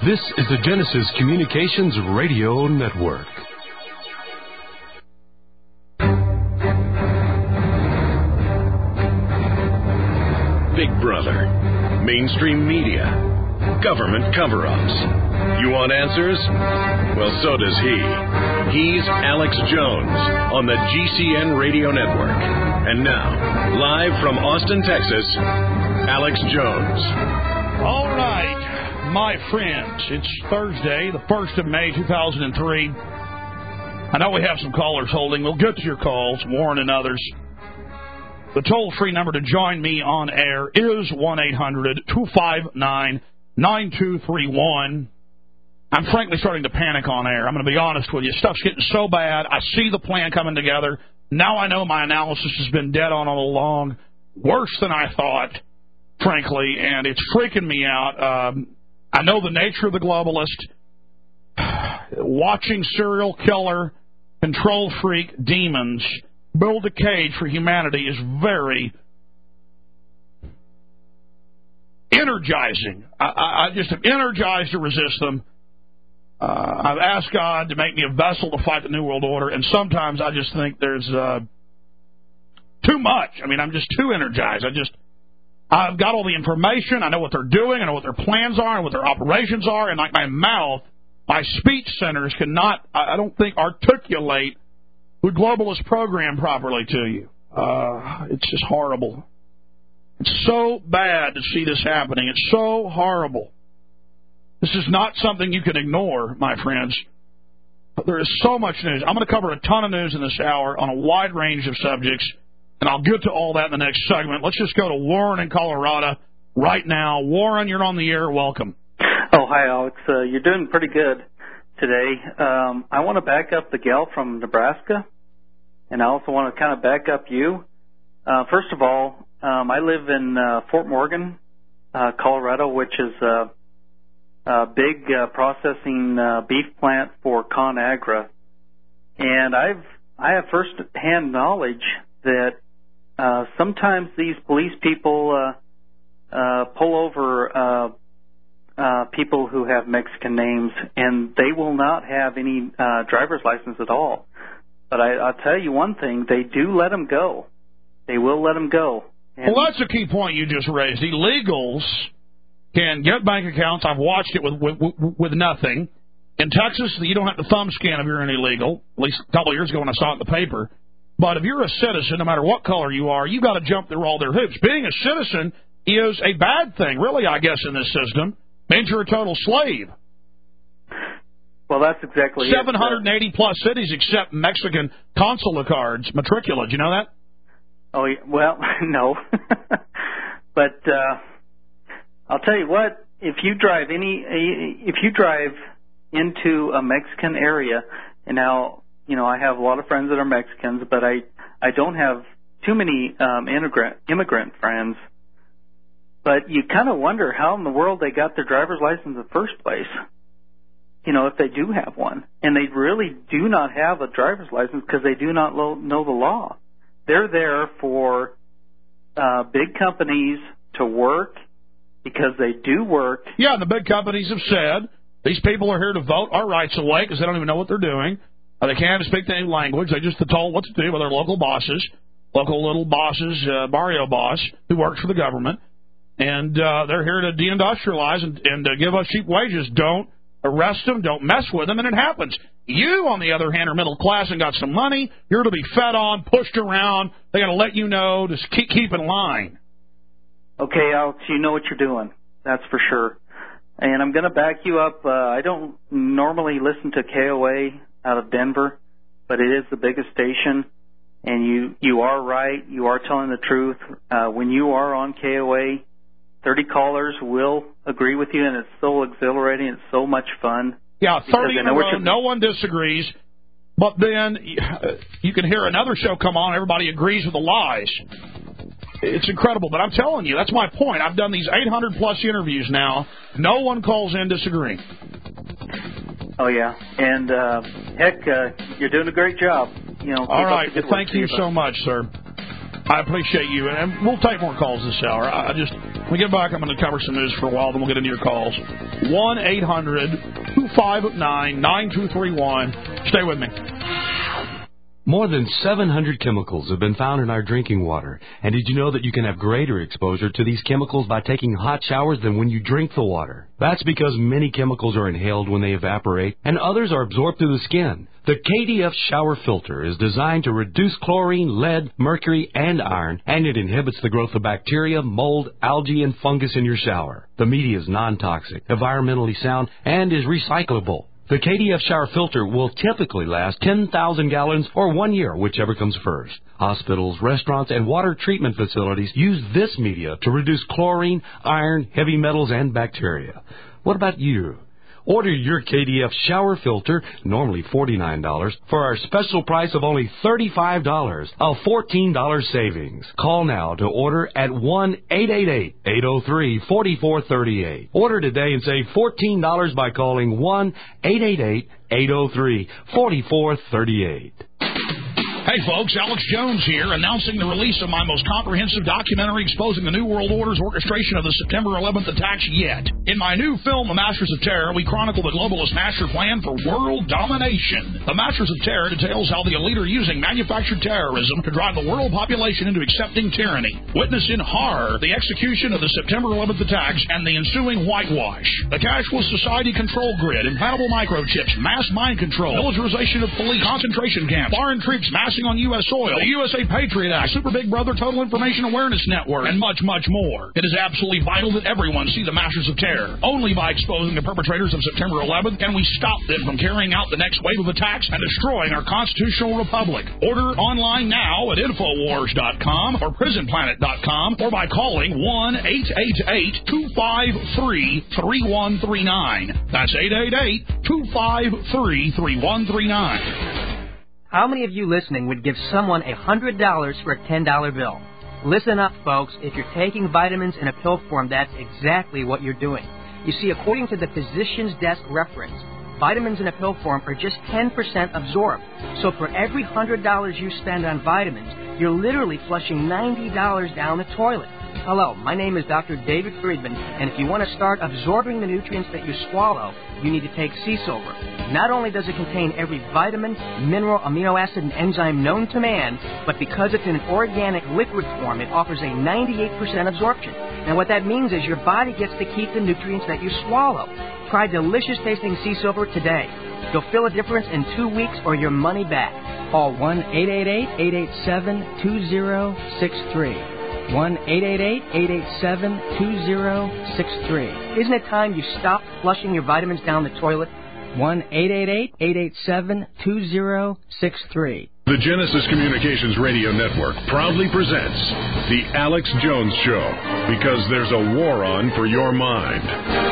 This is the Genesis Communications Radio Network. Big Brother, mainstream media, government cover-ups. You want answers? Well, so does he. He's Alex Jones on the GCN Radio Network. And now, live from Austin, Texas, Alex Jones. All right, my friends, it's Thursday, the 1st of May, 2003. I know we have some callers holding. We'll get to your calls, Warren and others. The toll-free number to join me on air is 1-800-259-9231. I'm frankly starting to panic on air. I'm going to be honest with you. Stuff's getting so bad. I see the plan coming together. Now I know my analysis has been dead on all along. Worse than I thought, frankly, and it's freaking me out. I know the nature of the globalist. Watching serial killer, control freak demons build a cage for humanity is very energizing. I just am energized to resist them. I've asked God to make me a vessel to fight the New World Order, and sometimes I just think there's too much. I mean, I'm just too energized. I've got all the information. I know what they're doing. I know what their plans are and what their operations are, and like my mouth, my speech centers cannot, I don't think, articulate the globalist program properly to you. It's just horrible. It's so bad to see this happening. It's so horrible. This is not something you can ignore, my friends. There is so much news. I'm going to cover a ton of news in this hour on a wide range of subjects, and I'll get to all that in the next segment. Let's just go to Warren in Colorado right now. Warren, you're on the air. Welcome. Oh, hi, Alex. You're doing pretty good today. I want to back up the gal from Nebraska, and I also want to kind of back up you. First of all, I live in Fort Morgan, Colorado, which is a big processing beef plant for ConAgra, and I have first-hand knowledge that sometimes these police people pull over people who have Mexican names, and they will not have any driver's license at all. But I'll tell you one thing, they do let them go. They will let them go. And well, that's a key point you just raised. Illegals can get bank accounts. I've watched it with nothing. In Texas, you don't have to thumb scan if you're an illegal, at least a couple of years ago when I saw it in the paper. But if you're a citizen, no matter what color you are, you've got to jump through all their hoops. Being a citizen is a bad thing, really, I guess, in this system. Means you're a total slave. Well, that's exactly 780-plus cities accept Mexican consular cards, matricula. Do you know that? Oh, well, no. But I'll tell you what, if you drive into a Mexican area, and now, you know, I have a lot of friends that are Mexicans, but I don't have too many immigrant friends. But you kind of wonder how in the world they got their driver's license in the first place, you know, if they do have one. And they really do not have a driver's license because they do not know the law. They're there for big companies to work because they do work. Yeah, and the big companies have said, these people are here to vote our rights away because they don't even know what they're doing. They can't speak any language. They just are told what to do by their local bosses, local little bosses, barrio boss, who works for the government. And they're here to deindustrialize and give us cheap wages. Don't arrest them. Don't mess with them. And it happens. You, on the other hand, are middle class and got some money. You're to be fed on, pushed around. They got to let you know to keep in line. Okay, Alex, you know what you're doing. That's for sure. And I'm going to back you up. I don't normally listen to KOA out of Denver, but it is the biggest station. And you are right. You are telling the truth. When you are on KOA, 30 callers will agree with you, and it's so exhilarating. It's so much fun. Yeah, 30 in a row, no one disagrees. But then you can hear another show come on, everybody agrees with the lies. It's incredible. But I'm telling you, that's my point. I've done these 800-plus interviews now. No one calls in disagreeing. Oh, yeah. And, heck, you're doing a great job. You know. All right. Thank you so much, sir. I appreciate you. And we'll take more calls this hour. When we get back, I'm going to cover some news for a while, then we'll get into your calls. 1-800-259-9231. Stay with me. More than 700 chemicals have been found in our drinking water. And did you know that you can have greater exposure to these chemicals by taking hot showers than when you drink the water? That's because many chemicals are inhaled when they evaporate, and others are absorbed through the skin. The KDF shower filter is designed to reduce chlorine, lead, mercury, and iron, and it inhibits the growth of bacteria, mold, algae, and fungus in your shower. The media is non-toxic, environmentally sound, and is recyclable. The KDF shower filter will typically last 10,000 gallons or 1 year, whichever comes first. Hospitals, restaurants, and water treatment facilities use this media to reduce chlorine, iron, heavy metals, and bacteria. What about you? Order your KDF shower filter, normally $49, for our special price of only $35, a $14 savings. Call now to order at 1-888-803-4438. Order today and save $14 by calling 1-888-803-4438. Hey folks, Alex Jones here, announcing the release of my most comprehensive documentary exposing the New World Order's orchestration of the September 11th attacks yet. In my new film, The Masters of Terror, we chronicle the globalist master plan for world domination. The Masters of Terror details how the elite are using manufactured terrorism to drive the world population into accepting tyranny. Witness in horror the execution of the September 11th attacks and the ensuing whitewash. The cashless society control grid, implantable microchips, mass mind control, militarization of police, concentration camps, foreign troops massing on U.S. soil, the USA Patriot Act, Super Big Brother Total Information Awareness Network, and much, much more. It is absolutely vital that everyone see the Masters of Terror. Only by exposing the perpetrators of September 11th can we stop them from carrying out the next wave of attacks and destroying our constitutional republic. Order online now at Infowars.com or PrisonPlanet.com or by calling 1-888-253-3139. That's 888-253-3139. How many of you listening would give someone $100 for a $10 bill? Listen up, folks. If you're taking vitamins in a pill form, that's exactly what you're doing. You see, according to the Physician's Desk reference, vitamins in a pill form are just 10% absorbed. So for every $100 you spend on vitamins, you're literally flushing $90 down the toilet. Hello, my name is Dr. David Friedman, and if you want to start absorbing the nutrients that you swallow, you need to take Sea Silver. Not only does it contain every vitamin, mineral, amino acid, and enzyme known to man, but because it's in an organic liquid form, it offers a 98% absorption. And what that means is your body gets to keep the nutrients that you swallow. Try delicious tasting Sea Silver today. You'll feel a difference in 2 weeks or your money back. Call 1-888-887-2063. 1-888-887-2063. Isn't it time you stopped flushing your vitamins down the toilet? 1-888-887-2063. The Genesis Communications Radio Network proudly presents The Alex Jones Show, because there's a war on for your mind.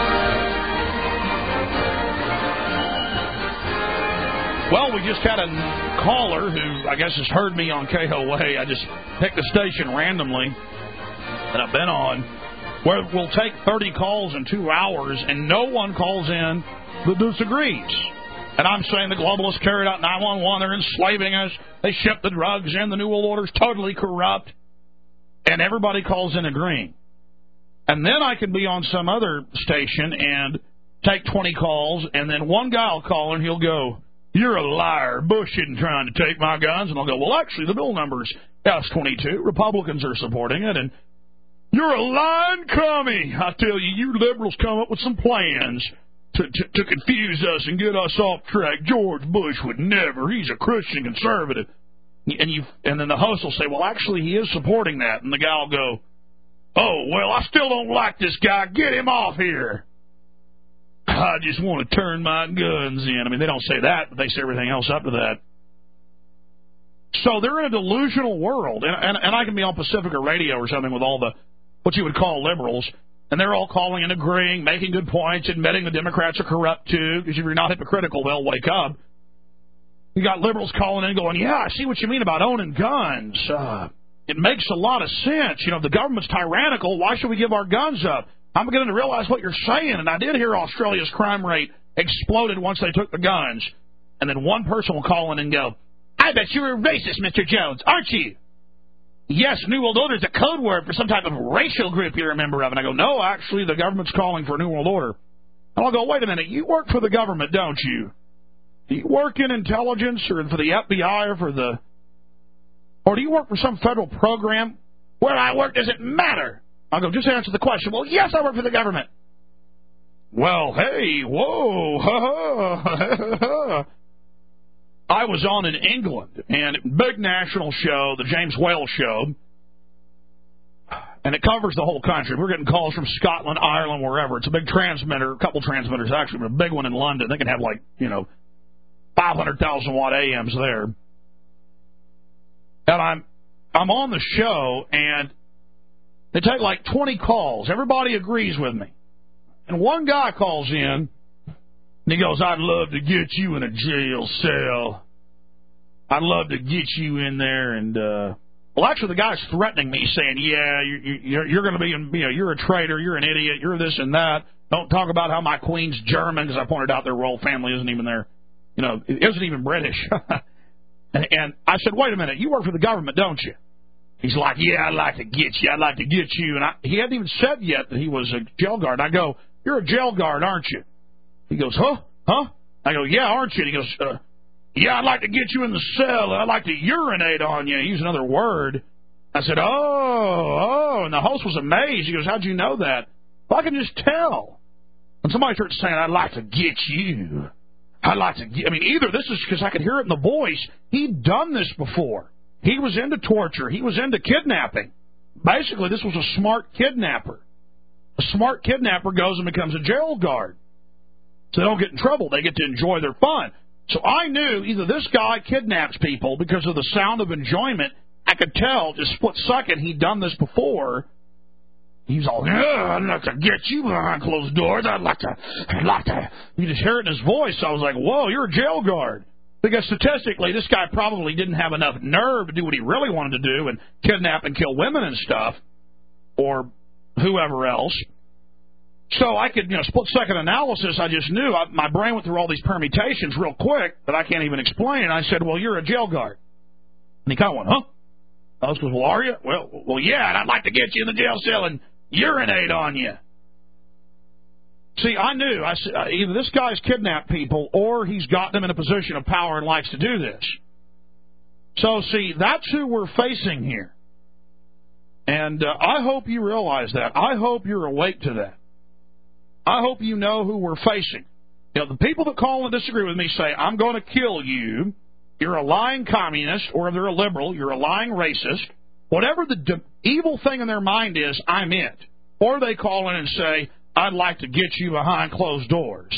Well, we just had a caller who I guess has heard me on KOA. I just picked a station randomly that I've been on where we'll take 30 calls in 2 hours and no one calls in that disagrees. And I'm saying the globalists carried out 911, they're enslaving us, they ship the drugs in, the New World Order's totally corrupt, and everybody calls in agreeing. And then I could be on some other station and take 20 calls, and then one guy will call and he'll go, "You're a liar. Bush isn't trying to take my guns." And I'll go, "Well, actually, the bill number's S-22. Republicans are supporting it." And you're a lying commie. I tell you, you liberals come up with some plans to confuse us and get us off track. George Bush would never. He's a Christian conservative. And then the host will say, "Well, actually, he is supporting that." And the guy will go, "Oh, well, I still don't like this guy. Get him off here. I just want to turn my guns in." I mean, they don't say that, but they say everything else up to that. So they're in a delusional world. And I can be on Pacifica Radio or something with all the, what you would call liberals, and they're all calling and agreeing, making good points, admitting the Democrats are corrupt, too, because if you're not hypocritical, they'll wake up. You got liberals calling in going, "Yeah, I see what you mean about owning guns. It makes a lot of sense. You know, if the government's tyrannical, why should we give our guns up? I'm beginning to realize what you're saying, and I did hear Australia's crime rate exploded once they took the guns." And then one person will call in and go, "I bet you're a racist, Mr. Jones, aren't you?" yes, New World Order is a code word for some type of racial group you're a member of. And I go, no, actually, the government's calling for a New World Order. And I'll go, wait a minute, you work for the government, don't you? Do you work in intelligence or for the FBI or do you work for some federal program? Where I work doesn't matter. I'll go, just answer the question. Well, yes, I work for the government. Well, hey, whoa, I was on in England, and big national show, the James Whale Show, and it covers the whole country. We're getting calls from Scotland, Ireland, wherever. It's a big transmitter, a couple transmitters actually, but a big one in London. They can have 500,000 watt AMs there. And I'm on the show, and they take 20 calls. Everybody agrees with me. And one guy calls in, and he goes, I'd love to get you in a jail cell. I'd love to get you in there. And, well, actually, the guy's threatening me, saying, yeah, you're going to be, you're a traitor, you're an idiot, you're this and that. Don't talk about how my queen's German, because I pointed out their royal family isn't even there. It isn't even British. and I said, wait a minute, you work for the government, don't you? He's like, yeah, I'd like to get you. I'd like to get you. And he hadn't even said yet that he was a jail guard. I go, you're a jail guard, aren't you? He goes, huh? I go, yeah, aren't you? And he goes, yeah, I'd like to get you in the cell. I'd like to urinate on you. Use another word. I said, oh. And the host was amazed. He goes, how'd you know that? Well, I can just tell. When somebody starts saying, I'd like to get you. I'd like to get, either this is because I could hear it in the voice. He'd done this before. He was into torture. He was into kidnapping. Basically, this was a smart kidnapper. A smart kidnapper goes and becomes a jail guard. So they don't get in trouble. They get to enjoy their fun. So I knew either this guy kidnaps people because of the sound of enjoyment. I could tell just split second he'd done this before. He was all, yeah, I'd like to get you behind closed doors. I'd like to. You just hear it in his voice. So I was like, whoa, you're a jail guard. Because statistically, this guy probably didn't have enough nerve to do what he really wanted to do and kidnap and kill women and stuff, or whoever else. So I could, split-second analysis, I just knew. My brain went through all these permutations real quick that I can't even explain. And I said, well, you're a jail guard. And he kind of went, huh? I was, well, are you? Well, yeah, and I'd like to get you in the jail cell and urinate on you. See, I knew. I said, either this guy's kidnapped people or he's got them in a position of power and likes to do this. So, see, that's who we're facing here. And I hope you realize that. I hope you're awake to that. I hope you know who we're facing. The people that call and disagree with me say, I'm going to kill you. You're a lying communist, or if they're a liberal, you're a lying racist. Whatever the evil thing in their mind is, I'm it. Or they call in and say, I'd like to get you behind closed doors.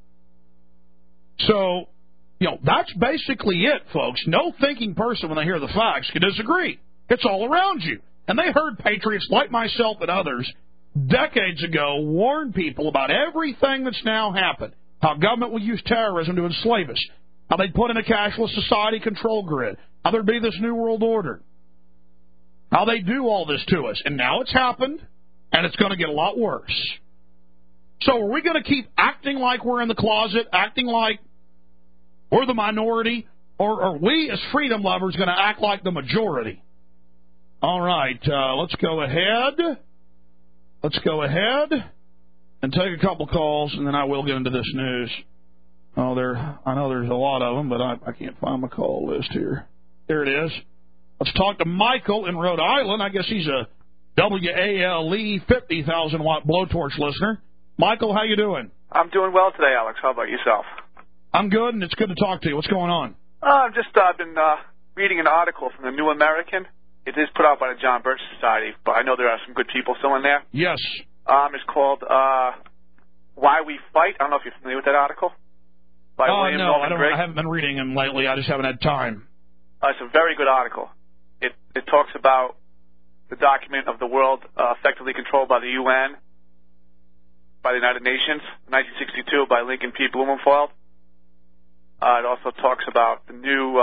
So, that's basically it, folks. No thinking person, when they hear the facts, can disagree. It's all around you. And they heard patriots like myself and others decades ago warn people about everything that's now happened. How government will use terrorism to enslave us. How they'd put in a cashless society control grid. How there'd be this New World Order. How they do all this to us. And now it's happened, and it's going to get a lot worse. So are we going to keep acting like we're in the closet, acting like we're the minority, or are we as freedom lovers going to act like the majority? All right, let's go ahead. Let's go ahead and take a couple calls, and then I will get into this news. I know there's a lot of them, but I can't find my call list here. There it is. Let's talk to Michael in Rhode Island. I guess he's a WALE 50,000 watt blowtorch listener. Michael, how you doing? I'm doing well today, Alex. How about yourself? I'm good, and it's good to talk to you. What's going on? I've been reading an article from the New American. It is put out by the John Birch Society, but I know there are some good people still in there. Yes. It's called Why We Fight. I don't know if you're familiar with that article. By William Norman Grigg. I haven't been reading them lately. I just haven't had time. It's a very good article. It talks about the document of the world effectively controlled by the UN, by the United Nations, 1962, by Lincoln P. Blumenfeld. It also talks about the new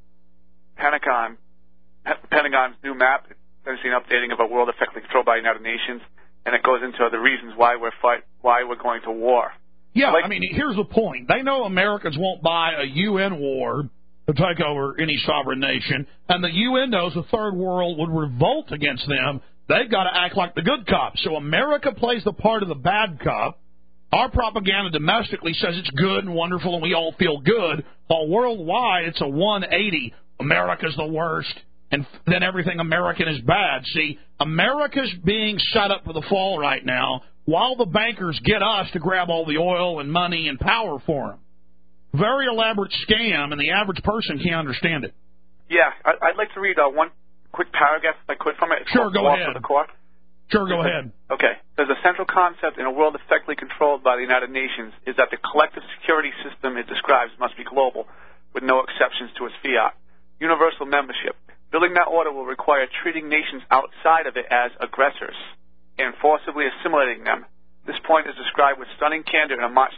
Pentagon's new map, essentially an updating of a world effectively controlled by the United Nations, and it goes into the reasons why we're going to war. Yeah, here's the point. They know Americans won't buy a UN war to take over any sovereign nation, and the UN knows the third world would revolt against them. They've got to act like the good cop. So America plays the part of the bad cop. Our propaganda domestically says it's good and wonderful and we all feel good, while worldwide it's a 180. America's the worst, and then everything American is bad. See, America's being set up for the fall right now, while the bankers get us to grab all the oil and money and power for them. Very elaborate scam, and the average person can't understand it. Yeah, I'd like to read one quick paragraph, if I could, from it. Sure, go ahead. Sure, go ahead. Okay. There's a central concept in a world effectively controlled by the United Nations is that the collective security system it describes must be global, with no exceptions to its fiat. Universal membership. Building that order will require treating nations outside of it as aggressors and forcibly assimilating them. This point is described with stunning candor in a March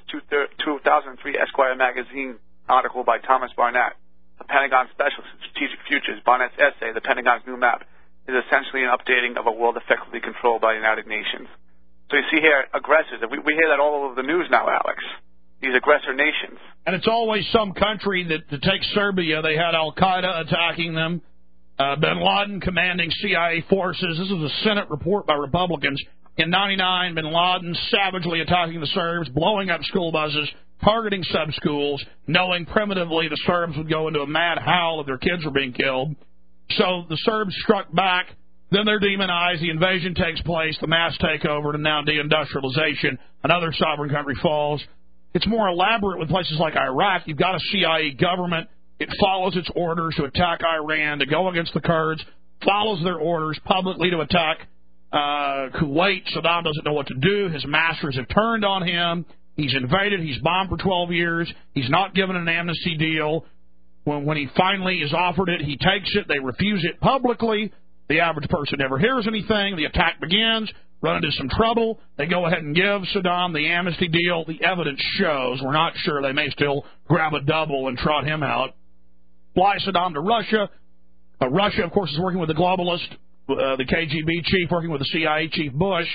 2003 Esquire magazine article by Thomas Barnett, a Pentagon specialist in strategic futures. Barnett's essay, The Pentagon's New Map, is essentially an updating of a world effectively controlled by the United Nations. So you see here, aggressors. We hear that all over the news now, Alex. These aggressor nations. And it's always some country that, to take Serbia, they had Al-Qaeda attacking them, bin Laden commanding CIA forces. This is a Senate report by Republicans. In 99, bin Laden savagely attacking the Serbs, blowing up school buses, targeting sub-schools, knowing primitively the Serbs would go into a mad howl if their kids were being killed. So the Serbs struck back, then they're demonized, the invasion takes place, the mass takeover, and now deindustrialization. Another sovereign country falls. It's more elaborate with places like Iraq. You've got a CIA government. It follows its orders to attack Iran, to go against the Kurds, follows their orders publicly to attack Kuwait. Saddam doesn't know what to do. His masters have turned on him. He's invaded. He's bombed for 12 years. He's not given an amnesty deal. When he finally is offered it, he takes it. They refuse it publicly. The average person never hears anything. The attack begins. Run into some trouble. They go ahead and give Saddam the amnesty deal. The evidence shows. We're not sure. They may still grab a double and trot him out. Fly Saddam to Russia. Russia, of course, is working with the globalist, the KGB chief, working with the CIA chief Bush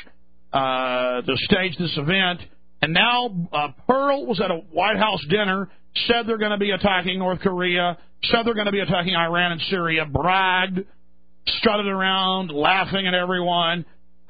to stage this event. And now Pearl was at a White House dinner, said they're going to be attacking North Korea, said they're going to be attacking Iran and Syria, bragged, strutted around, laughing at everyone.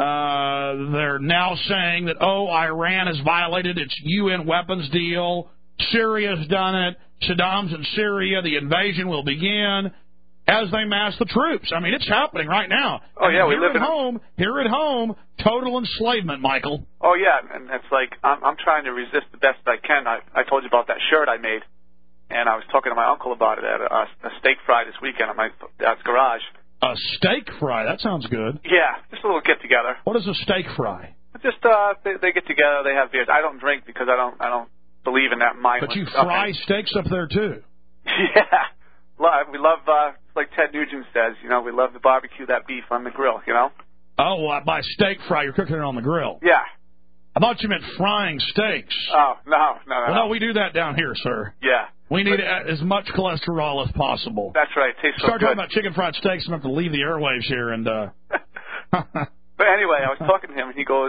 They're now saying that, Iran has violated its UN weapons deal. Syria's done it. Saddam's in Syria. The invasion will begin as they mass the troops. I mean, it's happening right now. Oh, yeah, we live here at home, total enslavement, Michael. Oh, yeah, and it's like I'm trying to resist the best I can. I told you about that shirt I made, and I was talking to my uncle about it at a steak fry this weekend at my dad's garage. A steak fry? That sounds good. Yeah, just a little get-together. What is a steak fry? Just they get together, they have beers. I don't drink because I don't believe in that mindless But you stuff. fry steaks up there, too. Yeah. We love, like Ted Nugent says, we love to barbecue that beef on the grill, Oh, by steak fry, you're cooking it on the grill. Yeah. I thought you meant frying steaks. Oh, no. Well, no, we do that down here, sir. Yeah. We need as much cholesterol as possible. That's right. It tastes so Start good. talking about chicken fried steaks, and I have to leave the airwaves here. And But anyway, I was talking to him, and he goes,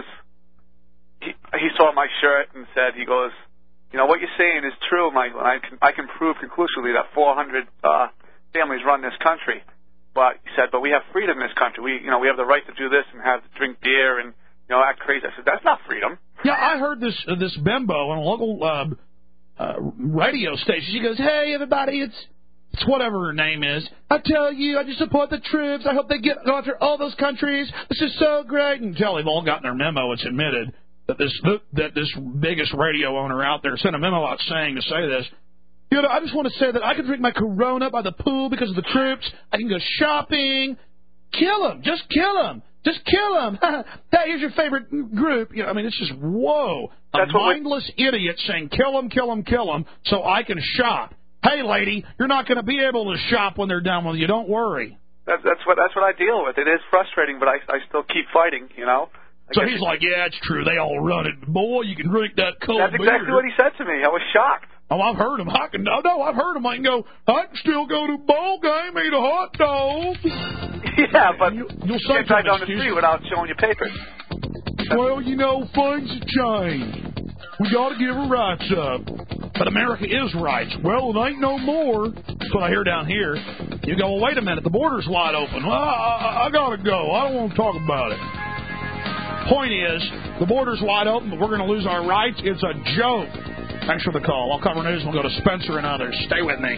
he saw my shirt and said, he goes, what you're saying is true, Michael, and I can prove conclusively that 400 families run this country. But he said, but we have freedom in this country. We have the right to do this and drink beer and act crazy. I said, that's not freedom. Yeah, I heard this bimbo on a local radio station. She goes, hey, everybody, it's whatever her name is. I tell you, I just support the troops. I hope they go after all those countries. This is so great. And until they've all gotten their memo, it's admitted that this biggest radio owner out there sent a memo out saying to say this. I just want to say that I can drink my Corona by the pool because of the troops. I can go shopping. Kill them. Just kill them. Just kill them. Hey, here's your favorite group. It's just, whoa. A mindless idiot saying, kill them, kill them, kill them, so I can shop. Hey, lady, you're not going to be able to shop when they're done with you. Don't worry. That's what I deal with. It is frustrating, but I still keep fighting, So he's like, yeah, it's true. They all run it. Boy, you can drink that cold beer. That's exactly what he said to me. I was shocked. Oh, I've heard him. I've heard him. I can go, I can still go to a ball game, eat a hot dog. Yeah, but you'll can't drive down the street without showing your papers. Well, things have changed. We got to give our rights up. But America is rights. Well, it ain't no more. what I hear down here. You go, well, wait a minute, the border's wide open. Well, I got to go. I don't want to talk about it. Point is, the border's wide open, but we're going to lose our rights. It's a joke. Thanks for the call. I'll cover news and we'll go to Spencer and others. Stay with me.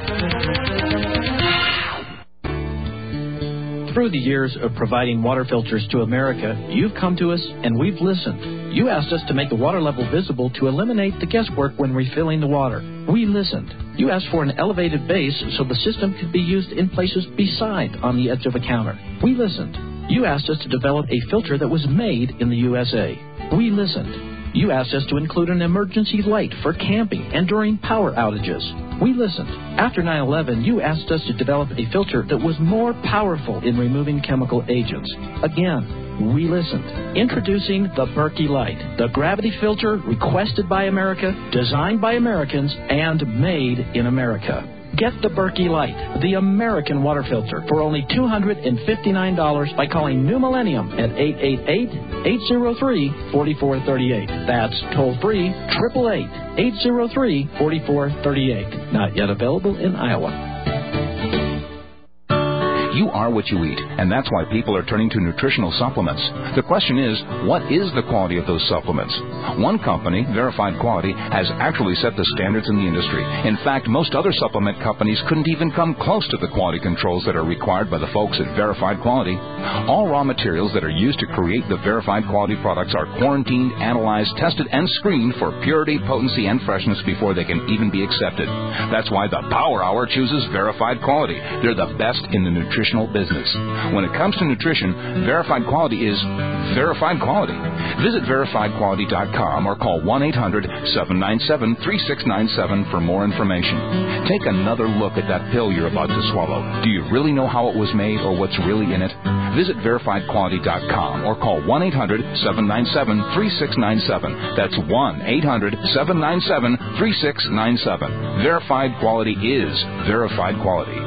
Through the years of providing water filters to America, you've come to us and we've listened. You asked us to make the water level visible to eliminate the guesswork when refilling the water. We listened. You asked for an elevated base so the system could be used in places beside on the edge of a counter. We listened. You asked us to develop a filter that was made in the USA. We listened. You asked us to include an emergency light for camping and during power outages. We listened. After 9/11, you asked us to develop a filter that was more powerful in removing chemical agents. Again, we listened. Introducing the Berkey Light, the gravity filter requested by America, designed by Americans, and made in America. Get the Berkey Light, the American water filter, for only $259 by calling New Millennium at 888-803-4438. That's toll-free, 888-803-4438. Not yet available in Iowa. You are what you eat, and that's why people are turning to nutritional supplements. The question is, what is the quality of those supplements? One company, Verified Quality, has actually set the standards in the industry. In fact, most other supplement companies couldn't even come close to the quality controls that are required by the folks at Verified Quality. All raw materials that are used to create the Verified Quality products are quarantined, analyzed, tested, and screened for purity, potency, and freshness before they can even be accepted. That's why the Power Hour chooses Verified Quality. They're the best in the nutritional business. When it comes to nutrition, Verified Quality is Verified Quality. Visit verifiedquality.com or call 1-800-797-3697 for more information. Take another look at that pill you're about to swallow. Do you really know how it was made or what's really in it? Visit verifiedquality.com or call 1-800-797-3697. That's 1-800-797-3697. Verified Quality is Verified Quality.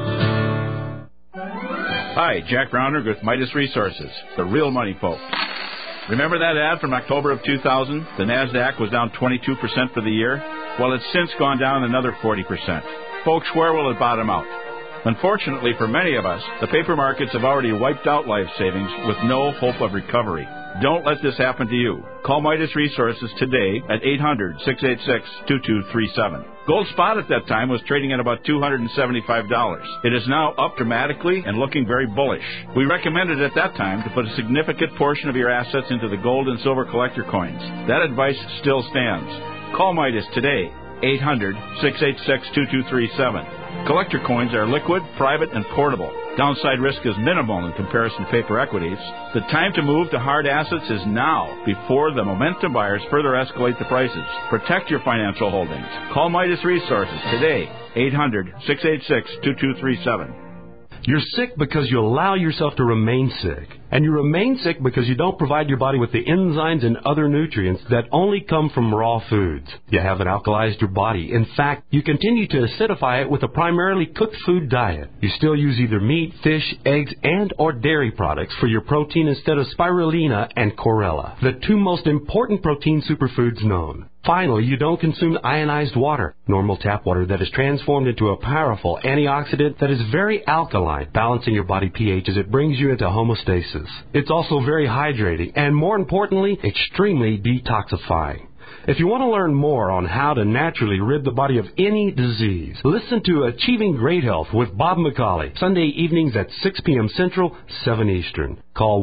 Hi, Jack Browner with Midas Resources, the real money folk. Remember that ad from October of 2000? The NASDAQ was down 22% for the year? Well, it's since gone down another 40%. Folks, where will it bottom out? Unfortunately for many of us, the paper markets have already wiped out life savings with no hope of recovery. Don't let this happen to you. Call Midas Resources today at 800-686-2237. Gold spot at that time was trading at about $275. It is now up dramatically and looking very bullish. We recommended at that time to put a significant portion of your assets into the gold and silver collector coins. That advice still stands. Call Midas today, 800-686-2237. Collector coins are liquid, private, and portable. Downside risk is minimal in comparison to paper equities. The time to move to hard assets is now, before the momentum buyers further escalate the prices. Protect your financial holdings. Call Midas Resources today, 800-686-2237. You're sick because you allow yourself to remain sick. And you remain sick because you don't provide your body with the enzymes and other nutrients that only come from raw foods. You haven't alkalized your body. In fact, you continue to acidify it with a primarily cooked food diet. You still use either meat, fish, eggs, and or dairy products for your protein instead of spirulina and chlorella, the two most important protein superfoods known. Finally, you don't consume ionized water, normal tap water that is transformed into a powerful antioxidant that is very alkaline, balancing your body pH as it brings you into homeostasis. It's also very hydrating and, more importantly, extremely detoxifying. If you want to learn more on how to naturally rid the body of any disease, listen to Achieving Great Health with Bob McCauley, Sunday evenings at 6 p.m. Central, 7 Eastern. Call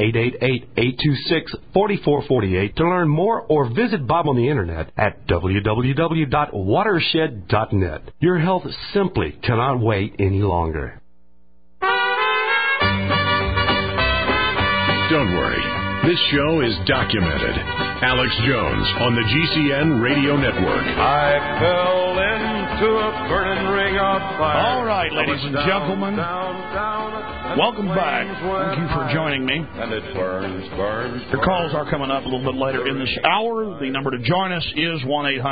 1-888-826-4448 to learn more or visit Bob on the Internet at www.watershed.net. Your health simply cannot wait any longer. Don't worry. This show is documented. Alex Jones on the GCN Radio Network. I fell into a burning ring of fire. All right, ladies and gentlemen. Welcome back. Thank you for joining me. And it burns. Your calls are coming up a little bit later in this hour. The number to join us is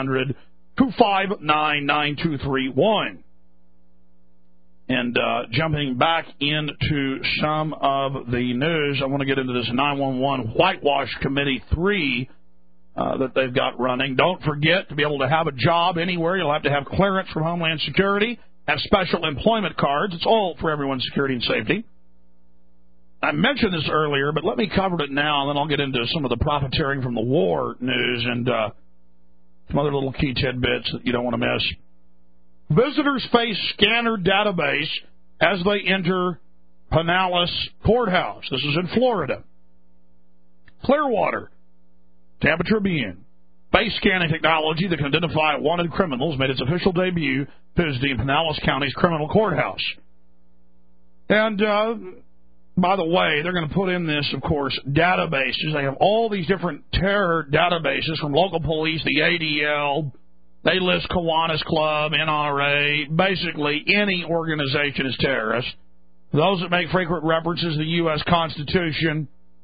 1-800-259-9231. And jumping back into some of the news, I want to get into this 911 Whitewash Committee 3 that they've got running. Don't forget, to be able to have a job anywhere, you'll have to have clearance from Homeland Security. have special employment cards. It's all for everyone's security and safety. I mentioned this earlier, but let me cover it now, and then I'll get into some of the profiteering from the war news and some other little key tidbits that you don't want to miss. Visitors face scanner database as they enter Pinellas Courthouse. This is in Florida. Clearwater, Tampa Tribune. Face scanning technology that can identify wanted criminals made its official debut Tuesday in Pinellas County's criminal courthouse. And, by the way, they're going to put in this, of course, databases. They have all these different terror databases from local police, the ADL. They list Kiwanis Club, NRA. Basically, any organization is terrorist. Those that make frequent references to the U.S. Constitution.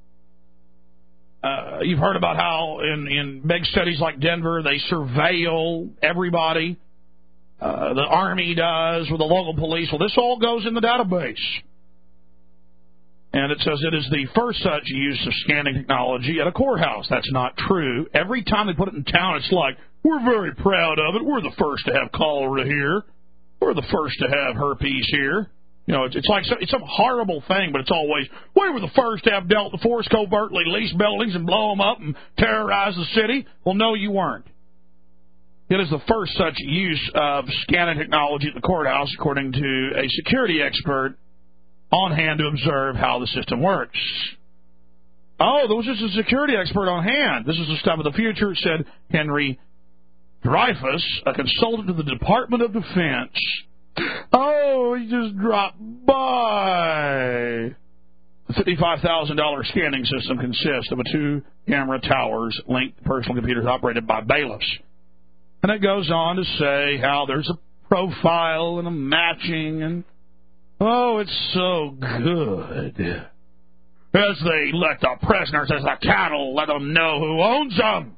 You've heard about how in big cities like Denver, they surveil everybody. The Army does with the local police. Well, this all goes in the database. And it says it is the first such use of scanning technology at a courthouse. That's not true. Every time they put it in town, it's like, we're very proud of it. We're the first to have cholera here. We're the first to have herpes here. You know, it's like it's some horrible thing, but it's always, we were the first to have dealt the force covertly, lease buildings and blow them up and terrorize the city. Well, no, you weren't. It is the first such use of scanning technology at the courthouse, according to a security expert on hand to observe how the system works. Oh, there was just a security expert on hand. This is the stuff of the future, said Henry Dreyfus, a consultant to the Department of Defense. Oh, he just dropped by. The $55,000 scanning system consists of 2 camera towers linked to personal computers operated by bailiffs. And it goes on to say how there's a profile and a matching, and oh, it's so good. As they let the prisoners as the cattle, let them know who owns them.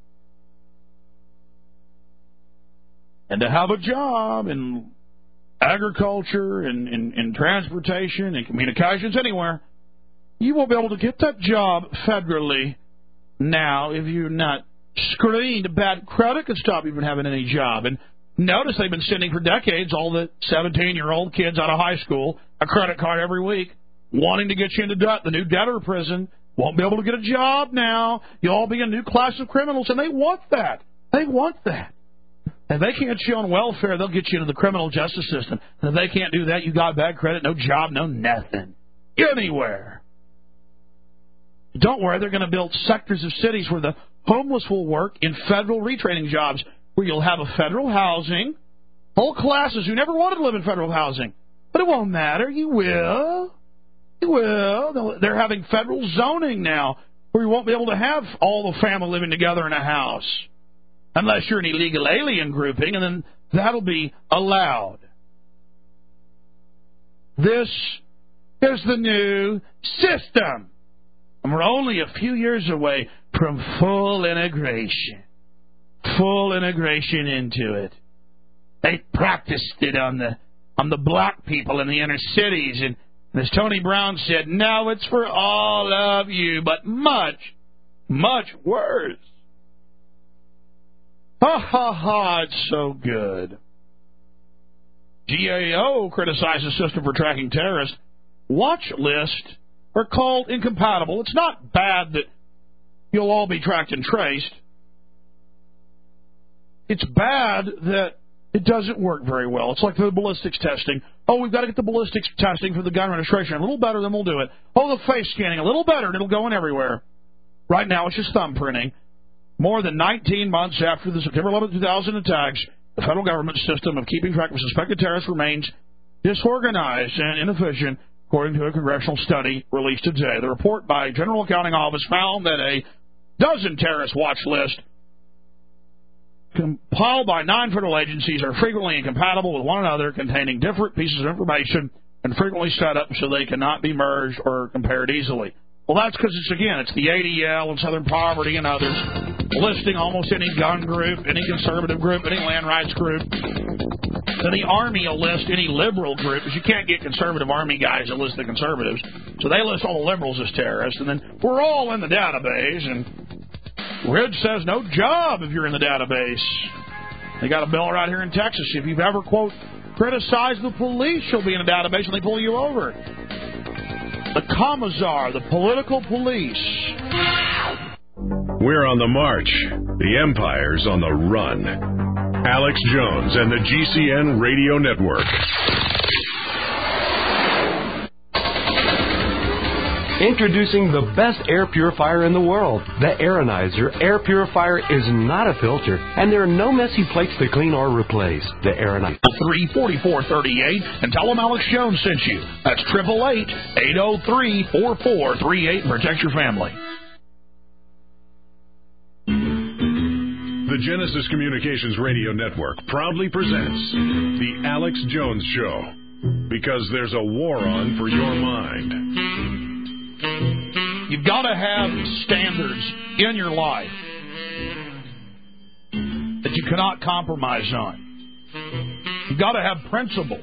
And to have a job in agriculture and in transportation and communications, anywhere, you won't be able to get that job federally now if you're not screened. Bad credit could stop you from having any job. And notice they've been sending for decades all the 17-year-old kids out of high school a credit card every week, wanting to get you into debt. The new debtor prison won't be able to get a job now. You'll all be a new class of criminals, and they want that. They want that. If they can't get you on welfare, they'll get you into the criminal justice system. And if they can't do that, you got bad credit, no job, no nothing. Anywhere. Don't worry, they're going to build sectors of cities where the homeless will work in federal retraining jobs, where you'll have a federal housing, whole classes who never wanted to live in federal housing. But it won't matter. You will. You will. They're having federal zoning now, where you won't be able to have all the family living together in a house. Unless you're an illegal alien grouping, and then that'll be allowed. This is the new system. And we're only a few years away from full integration. Full integration into it. They practiced it on the black people in the inner cities. And as Tony Brown said, now it's for all of you, but much, much worse. Ha, ha, ha, it's so good. GAO criticizes system for tracking terrorists. Watch lists are called incompatible. It's not bad that you'll all be tracked and traced. It's bad that it doesn't work very well. It's like the ballistics testing. Oh, we've got to get the ballistics testing for the gun registration. A little better, then we'll do it. Oh, the face scanning. A little better, and it'll go in everywhere. Right now, it's just thumbprinting. More than 19 months after the September 11, 2000 attacks, the federal government's system of keeping track of suspected terrorists remains disorganized and inefficient, according to a congressional study released today. The report by General Accounting Office found that a dozen terrorist watch lists compiled by 9 federal agencies are frequently incompatible with one another, containing different pieces of information and frequently set up so they cannot be merged or compared easily. Well, that's because it's the ADL and Southern Poverty and others listing almost any gun group, any conservative group, any land rights group. Then the Army will list any liberal group, because you can't get conservative Army guys that list the conservatives. So they list all the liberals as terrorists, and then we're all in the database, and Ridge says no job if you're in the database. They got a bill right here in Texas. If you've ever, quote, Criticize the police, you'll be in a database and they pull you over. The Commissar, the political police. We're on the march. The Empire's on the run. Alex Jones and the GCN Radio Network. Introducing the best air purifier in the world. The Aeronizer air purifier is not a filter, and there are no messy plates to clean or replace. The Aeronizer. 34438, and tell them Alex Jones sent you. That's 888-803-4438. Protect your family. The Genesis Communications Radio Network proudly presents The Alex Jones Show, because there's a war on for your mind. You've got to have standards in your life that you cannot compromise on. You've got to have principle.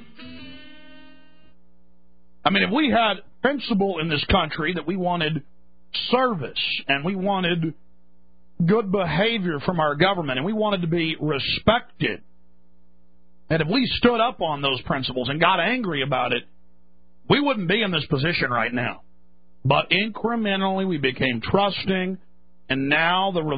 I mean, if we had principle in this country that we wanted service and we wanted good behavior from our government and we wanted to be respected, and if we stood up on those principles and got angry about it, we wouldn't be in this position right now. But incrementally we became trusting, and now the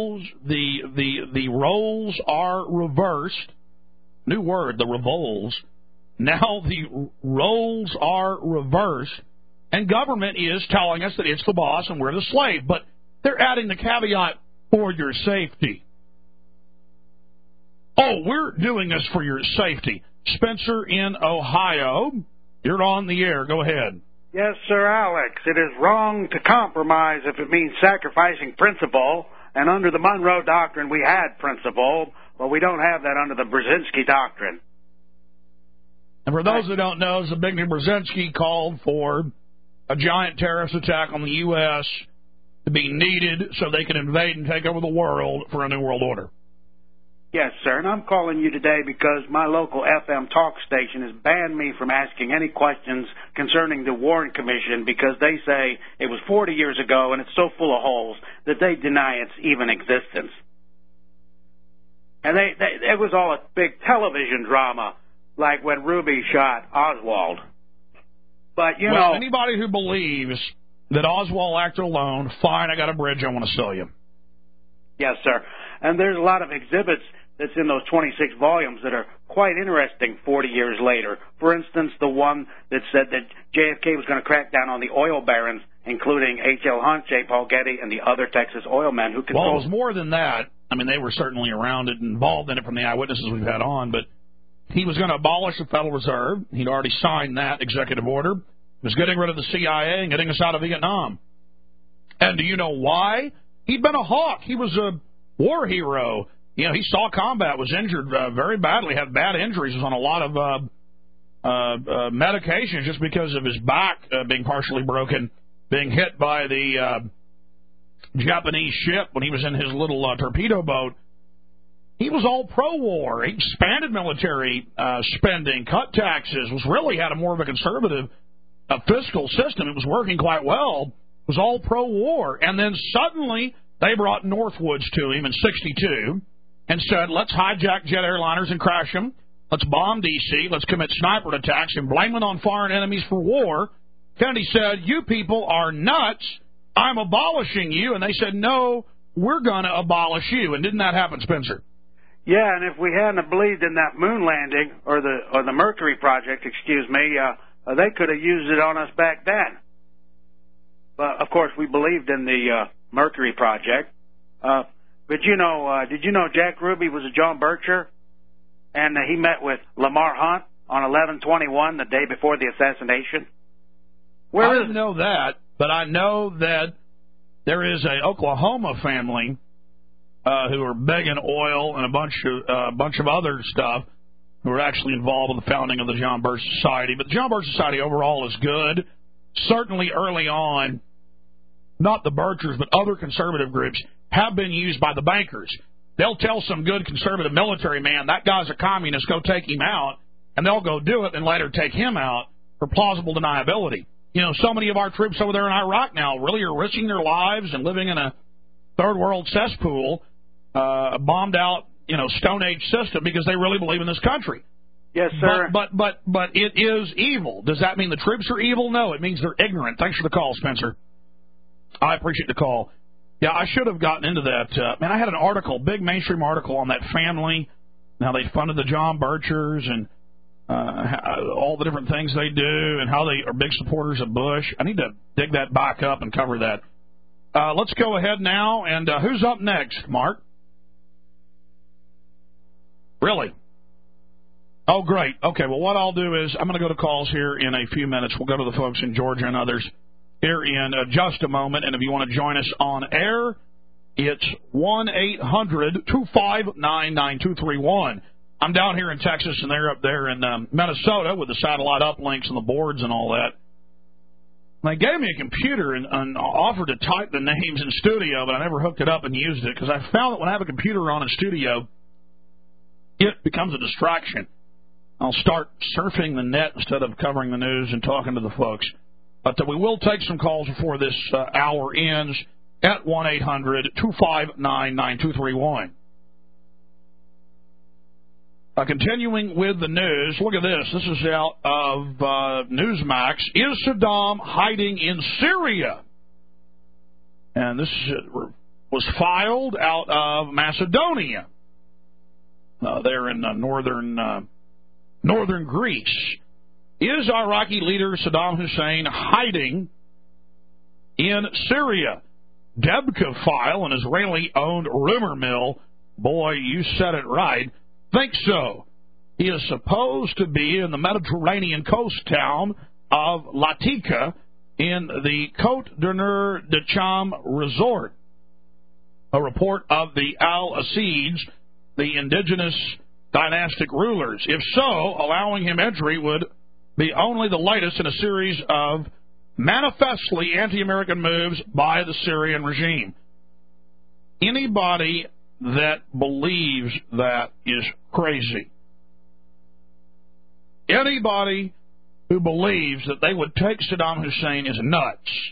roles are reversed. New word, the revols. Now the roles are reversed, and government is telling us that it's the boss and we're the slave. But they're adding the caveat, for your safety. Oh, we're doing this for your safety. Spencer in Ohio, you're on the air. Go ahead. Yes, sir, Alex. It is wrong to compromise if it means sacrificing principle. And under the Monroe Doctrine, we had principle, but we don't have that under the Brzezinski Doctrine. And for those that don't know, Zbigniew Brzezinski called for a giant terrorist attack on the U.S. to be needed so they can invade and take over the world for a new world order. Yes, sir, and I'm calling you today because my local FM talk station has banned me from asking any questions concerning the Warren Commission because they say it was 40 years ago and it's so full of holes that they deny its even existence. And it was all a big television drama, like when Ruby shot Oswald. But, you know... anybody who believes that Oswald acted alone, fine, I got a bridge I want to sell you. Yes, sir. And there's a lot of exhibits that's in those 26 volumes that are quite interesting 40 years later. For instance, the one that said that JFK was going to crack down on the oil barons, including H.L. Hunt, J. Paul Getty, and the other Texas oil men who controlled... Well, it was more than that. I mean, they were certainly around it, involved in it from the eyewitnesses we've had on, but he was going to abolish the Federal Reserve. He'd already signed that executive order. He was getting rid of the CIA and getting us out of Vietnam. And do you know why? He'd been a hawk. He was a war hero. You know, he saw combat, was injured very badly, had bad injuries, was on a lot of medication just because of his back being partially broken, being hit by the Japanese ship when he was in his little torpedo boat. He was all pro-war. He expanded military spending, cut taxes, had a more of a conservative fiscal system. It was working quite well. It was all pro-war. And then suddenly they brought Northwoods to him in 1962 and said, let's hijack jet airliners and crash them. Let's bomb D.C. Let's commit sniper attacks and blame it on foreign enemies for war. Kennedy said, you people are nuts. I'm abolishing you. And they said, no, we're going to abolish you. And didn't that happen, Spencer? Yeah, and if we hadn't believed in that moon landing or the Mercury project, they could have used it on us back then. But, of course, we believed in the Mercury project. But, you know, did you know Jack Ruby was a John Bircher? And he met with Lamar Hunt on 11/21, the day before the assassination? I didn't know that, but I know that there is a Oklahoma family who are big in oil and a bunch of other stuff who are actually involved in the founding of the John Birch Society. But the John Birch Society overall is good. Certainly early on, not the Birchers, but other conservative groups have been used by the bankers. They'll tell some good conservative military man, that guy's a communist, go take him out, and they'll go do it and later take him out for plausible deniability. You know, so many of our troops over there in Iraq now really are risking their lives and living in a third world cesspool, bombed out, Stone Age system because they really believe in this country. Yes, sir. But it is evil. Does that mean the troops are evil? No, it means they're ignorant. Thanks for the call, Spencer. I appreciate the call. Yeah, I should have gotten into that. Man, I had an article, big mainstream article on that family, how they funded the John Birchers and all the different things they do and how they are big supporters of Bush. I need to dig that back up and cover that. Let's go ahead now. And who's up next, Mark? Really? Oh, great. Okay, well, what I'll do is I'm going to go to calls here in a few minutes. We'll go to the folks in Georgia and others here in just a moment. And if you want to join us on air, it's 1-800-259-9231. I'm down here in Texas, and they're up there in Minnesota with the satellite uplinks and the boards and all that. They gave me a computer and offered to type the names in studio, but I never hooked it up and used it because I found that when I have a computer on in studio, it becomes a distraction. I'll start surfing the net instead of covering the news and talking to the folks. But we will take some calls before this hour ends at 1-800-259-9231. Continuing with the news, look at this. This is out of Newsmax. Is Saddam hiding in Syria? And this was filed out of Macedonia. There in northern Greece. Is Iraqi leader Saddam Hussein hiding in Syria? Debka file, an Israeli-owned rumor mill. Boy, you said it right. Think so. He is supposed to be in the Mediterranean coast town of Latika in the Côte d'Honneur de Cham resort. A report of the Al-Asids, the indigenous dynastic rulers. If so, allowing him entry would be only the latest in a series of manifestly anti-American moves by the Syrian regime. Anybody that believes that is crazy. Anybody who believes that they would take Saddam Hussein is nuts.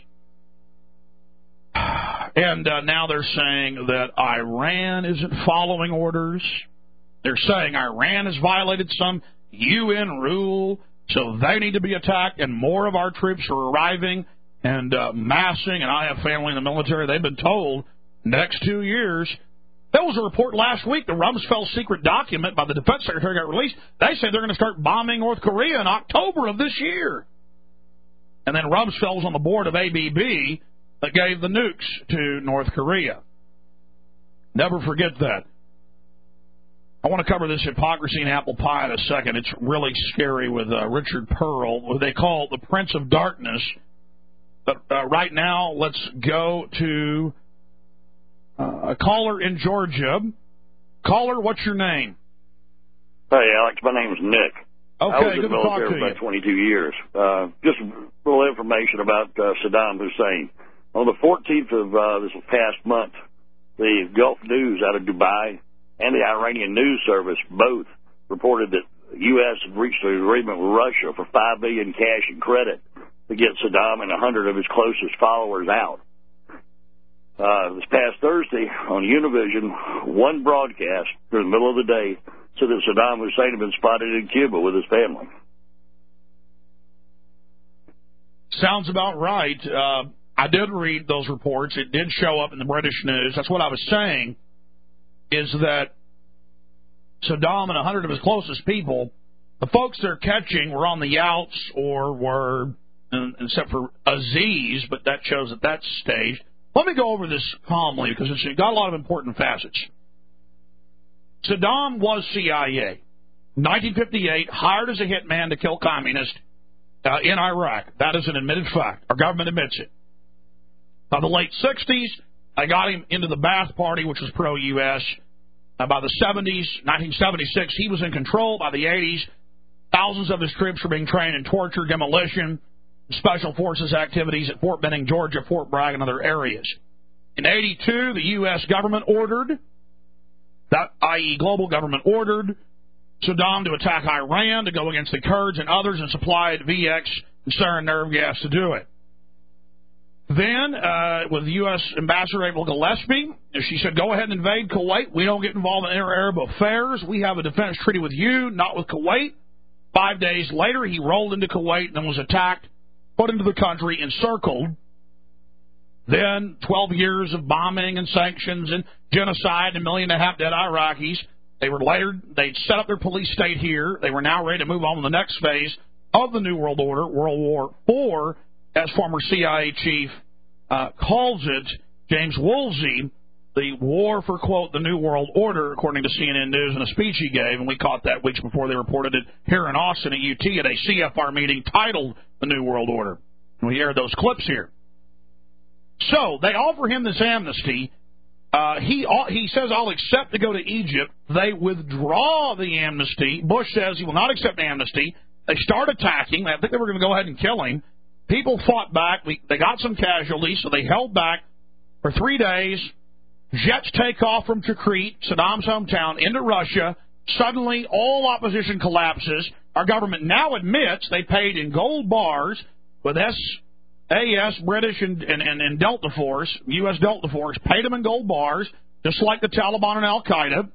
And now they're saying that Iran isn't following orders. They're saying Iran has violated some UN rule, so they need to be attacked, and more of our troops are arriving and massing, and I have family in the military. They've been told next 2 years. There was a report last week, the Rumsfeld secret document by the defense secretary got released. They said they're going to start bombing North Korea in October of this year. And then Rumsfeld was on the board of ABB that gave the nukes to North Korea. Never forget that. I want to cover this hypocrisy in apple pie in a second. It's really scary with Richard Pearl, who they call the Prince of Darkness. But right now, let's go to a caller in Georgia. Caller, what's your name? Hey, Alex, my name's Nick. Okay, I was in good the to talk military to for about 22 years. Just a little information about Saddam Hussein. On the 14th of this past month, the Gulf News out of Dubai and the Iranian News Service both reported that the U.S. had reached an agreement with Russia for $5 billion cash and credit to get Saddam and 100 of his closest followers out. This past Thursday on Univision, one broadcast during the middle of the day said that Saddam Hussein had been spotted in Cuba with his family. Sounds about right. I did read those reports. It did show up in the British news. That's what I was saying, is that Saddam and 100 of his closest people, the folks they're catching were on the outs or were, except for Aziz, but that shows that that's staged. Let me go over this calmly because it's got a lot of important facets. Saddam was CIA. 1958, hired as a hitman to kill communists in Iraq. That is an admitted fact. Our government admits it. By the late 60s, I got him into the Ba'ath Party, which was pro-U.S. By the 70s, 1976, he was in control. By the 80s, thousands of his troops were being trained in torture, demolition, special forces activities at Fort Benning, Georgia, Fort Bragg, and other areas. In 82, the U.S. government ordered, that i.e. global government ordered, Saddam to attack Iran, to go against the Kurds and others, and supplied VX and sarin nerve gas to do it. Then, with U.S. Ambassador April Gillespie, she said, go ahead and invade Kuwait. We don't get involved in inter-Arab affairs. We have a defense treaty with you, not with Kuwait. 5 days later, he rolled into Kuwait and then was attacked, put into the country, encircled. Then 12 years of bombing and sanctions and genocide, 1.5 million dead Iraqis. They'd set up their police state here. They were now ready to move on to the next phase of the New World Order, World War IV, as former CIA chief calls it, James Woolsey, the war for, quote, the New World Order, according to CNN News in a speech he gave, and we caught that weeks before they reported it here in Austin at UT at a CFR meeting titled The New World Order. And we aired those clips here. So they offer him this amnesty. He says, I'll accept to go to Egypt. They withdraw the amnesty. Bush says he will not accept amnesty. They start attacking. I think they were going to go ahead and kill him. People fought back. They got some casualties, so they held back for 3 days. Jets take off from Tikrit, Saddam's hometown, into Russia. Suddenly, all opposition collapses. Our government now admits they paid in gold bars with SAS, British, and Delta Force, U.S. Delta Force, paid them in gold bars, just like the Taliban and Al-Qaeda.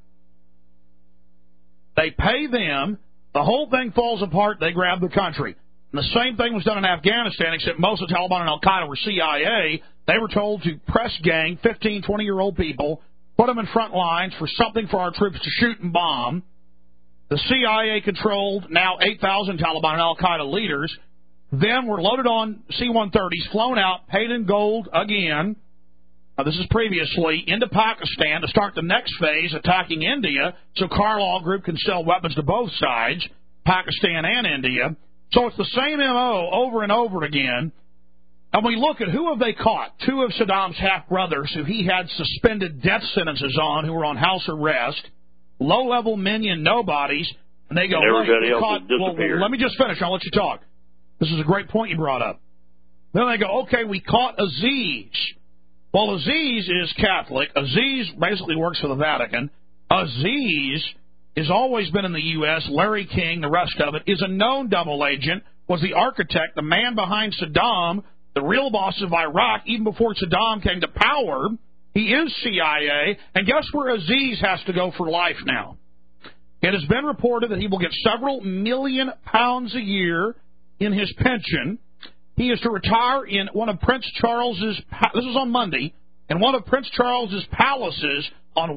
They pay them. The whole thing falls apart. They grab the country. And the same thing was done in Afghanistan, except most of the Taliban and Al-Qaeda were CIA. They were told to press gang 15, 20-year-old people, put them in front lines for something for our troops to shoot and bomb. The CIA controlled now 8,000 Taliban and Al-Qaeda leaders. Then were loaded on C-130s, flown out, paid in gold again. This is previously into Pakistan to start the next phase, attacking India, so Carlyle Group can sell weapons to both sides, Pakistan and India. So it's the same MO over and over again. And we look at who have they caught. 2 of Saddam's half-brothers who he had suspended death sentences on, who were on house arrest, low-level minion nobodies, and they go, well, let me just finish. I'll let you talk. This is a great point you brought up. Then they go, okay, we caught Aziz. Well, Aziz is Catholic. Aziz basically works for the Vatican. Aziz has always been in the U.S. Larry King, the rest of it, is a known double agent, was the architect, the man behind Saddam, the real boss of Iraq, even before Saddam came to power. He is CIA. And guess where Aziz has to go for life now? It has been reported that he will get several million pounds a year in his pension. He is to retire in one of Prince Charles's, this is on Monday, in one of Prince Charles's palaces on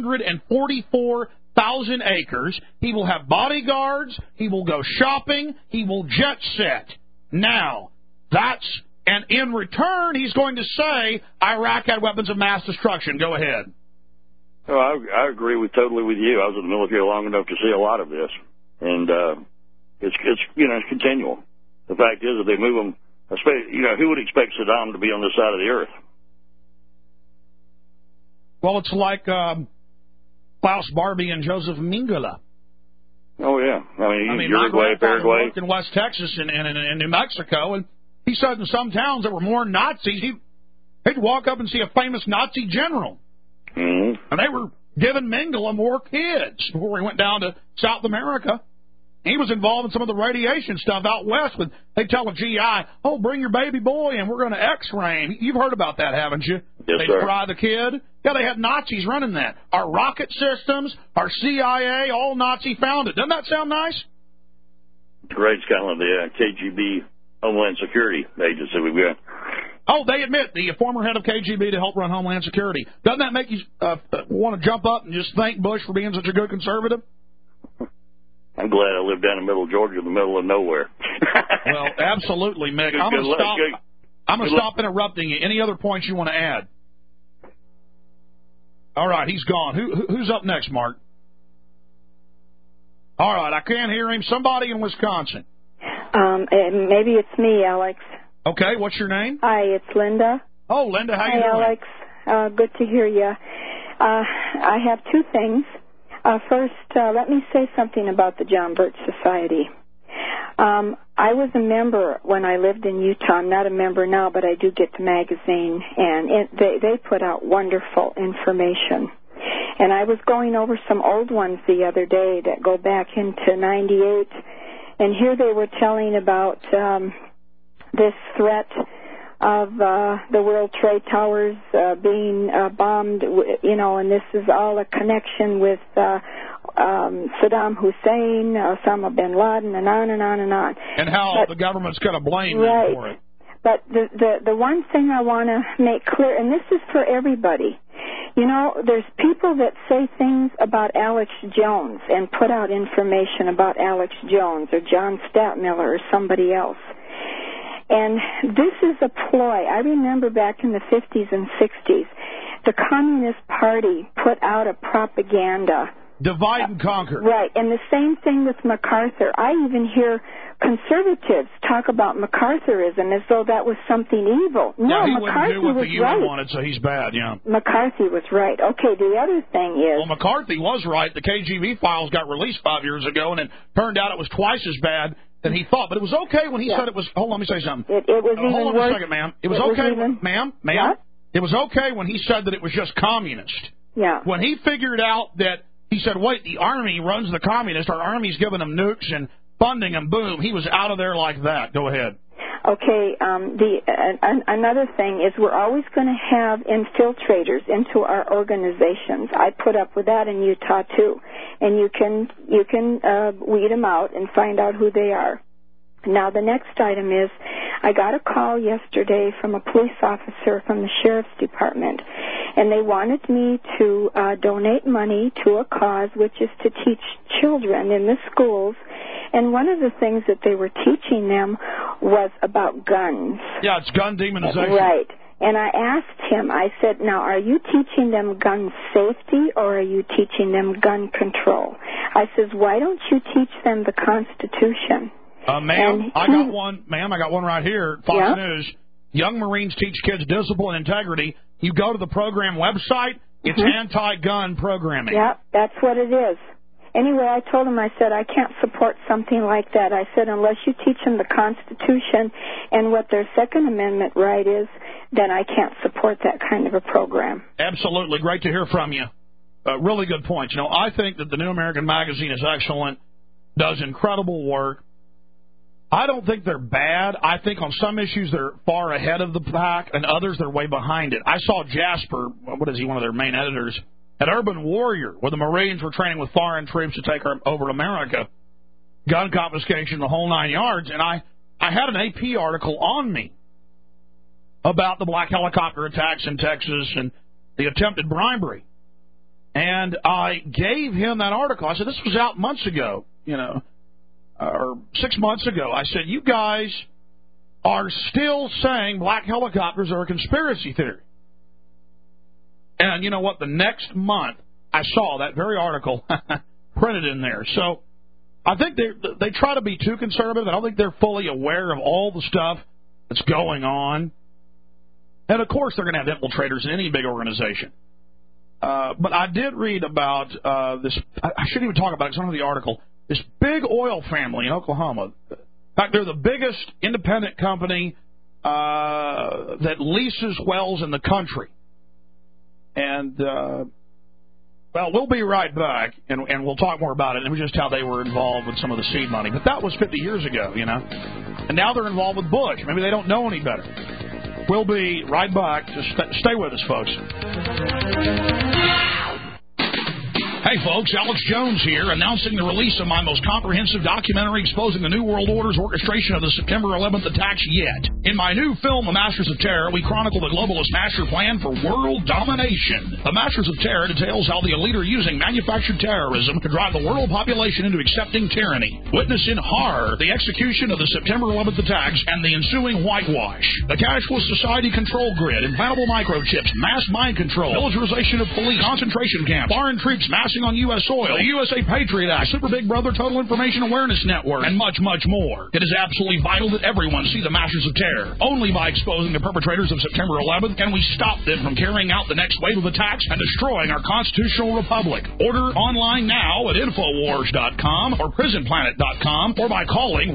144,000 acres. He will have bodyguards. He will go shopping. He will jet set. Now, and in return, he's going to say Iraq had weapons of mass destruction. Go ahead. Oh, I agree totally with you. I was in the military long enough to see a lot of this, and it's continual. The fact is, if they move them, who would expect Saddam to be on this side of the earth? Well, it's like Klaus Barbie and Joseph Mengele. Oh yeah, I mean Uruguay, Paraguay, worked in West Texas and New Mexico, and he said in some towns there were more Nazis. He'd walk up and see a famous Nazi general, and they were giving Mengele more kids before he went down to South America. He was involved in some of the radiation stuff out west. They tell a GI, "Oh, bring your baby boy, and we're going to X-ray him." You've heard about that, haven't you? Yes, they sir. fry the kid. Yeah, they had Nazis running that. Our rocket systems, our CIA, all Nazi founded. Doesn't that sound nice? Great, kind of the KGB Homeland Security agency we've got. Oh, they admit the former head of KGB to help run Homeland Security. Doesn't that make you want to jump up and just thank Bush for being such a good conservative? I'm glad I live down in middle of Georgia, in the middle of nowhere. Well, absolutely, Mick. I'm going to stop interrupting you. Any other points you want to add? All right, he's gone. Who's up next, Mark? All right, I can't hear him. Somebody in Wisconsin. Maybe it's me, Alex. Okay, what's your name? Hi, it's Linda. Oh, Linda, how you doing? Hi, Alex. Good to hear you. I have 2 things. First, let me say something about the John Birch Society. I was a member when I lived in Utah. I'm not a member now, but I do get the magazine, and they put out wonderful information. And I was going over some old ones the other day that go back into 98, and here they were telling about this threat of the World Trade Towers being bombed, and this is all a connection with Saddam Hussein, Osama bin Laden, and on and on and on. And how the government's going to blame them for it. But the one thing I want to make clear, and this is for everybody, you know, there's people that say things about Alex Jones and put out information about Alex Jones or John Stadtmiller or somebody else. And this is a ploy. I remember back in the 50s and 60s, the Communist Party put out a propaganda. Divide and conquer. Right, and the same thing with MacArthur. I even hear conservatives talk about MacArthurism as though that was something evil. No, he McCarthy wouldn't do what was the UN right. wanted, so he's bad, yeah. McCarthy was right. Okay, the other thing is... Well, McCarthy was right. The KGB files got released 5 years ago, and it turned out it was twice as bad than he thought. But it was okay when he said it was... Hold on, let me say something. It was even hold on worse. a second, ma'am. It was okay... Ma'am? What? It was okay when he said that it was just communist. Yeah. When he figured out that... He said, wait, the Army runs the communists. Our Army's giving them nukes and funding them. Boom. He was out of there like that. Go ahead. Okay. Another thing is we're always going to have infiltrators into our organizations. I put up with that in Utah, too. And you can weed them out and find out who they are. Now, the next item is I got a call yesterday from a police officer from the Sheriff's Department, and they wanted me to donate money to a cause, which is to teach children in the schools. And one of the things that they were teaching them was about guns. Yeah, it's gun demonization. Right. And I asked him, I said, now, are you teaching them gun safety or are you teaching them gun control? I says, why don't you teach them the Constitution? Ma'am, I got one right here. Fox News. Young Marines teach kids discipline and integrity. You go to the program website, it's anti-gun programming. Yeah, that's what it is. Anyway, I told him, I said, I can't support something like that. I said, unless you teach them the Constitution and what their Second Amendment right is, then I can't support that kind of a program. Absolutely. Great to hear from you. Really good points. You know, I think that the New American Magazine is excellent, does incredible work. I don't think they're bad. I think on some issues they're far ahead of the pack, and others they're way behind it. I saw Jasper, what is he, one of their main editors, at Urban Warrior, where the Marines were training with foreign troops to take over America, gun confiscation, the whole 9 yards, and I had an AP article on me about the black helicopter attacks in Texas and the attempted bribery. And I gave him that article. I said, this was out months ago, or 6 months ago. I said, you guys are still saying black helicopters are a conspiracy theory. And you know what? The next month, I saw that very article printed in there. So I think they try to be too conservative. I don't think they're fully aware of all the stuff that's going on. And, of course, they're going to have infiltrators in any big organization. But I did read about this. I shouldn't even talk about it. It's under the article. This big oil family in Oklahoma. In fact, they're the biggest independent company that leases wells in the country. And, well, we'll be right back, and we'll talk more about it. It was just how they were involved with some of the seed money. But that was 50 years ago, And now they're involved with Bush. Maybe they don't know any better. We'll be right back. Just stay with us, folks. Hey, folks, Alex Jones here, announcing the release of my most comprehensive documentary exposing the New World Order's orchestration of the September 11th attacks yet. In my new film, The Masters of Terror, we chronicle the globalist master plan for world domination. The Masters of Terror details how the elite are using manufactured terrorism to drive the world population into accepting tyranny. Witness in horror the execution of the September 11th attacks and the ensuing whitewash. The cashless society control grid, implantable microchips, mass mind control, militarization of police, concentration camps, foreign troops massing on U.S. soil, the USA Patriot Act, Super Big Brother Total Information Awareness Network, and much, much more. It is absolutely vital that everyone see the Masters of Terror. Only by exposing the perpetrators of September 11th can we stop them from carrying out the next wave of attacks and destroying our constitutional republic. Order online now at Infowars.com or PrisonPlanet.com or by calling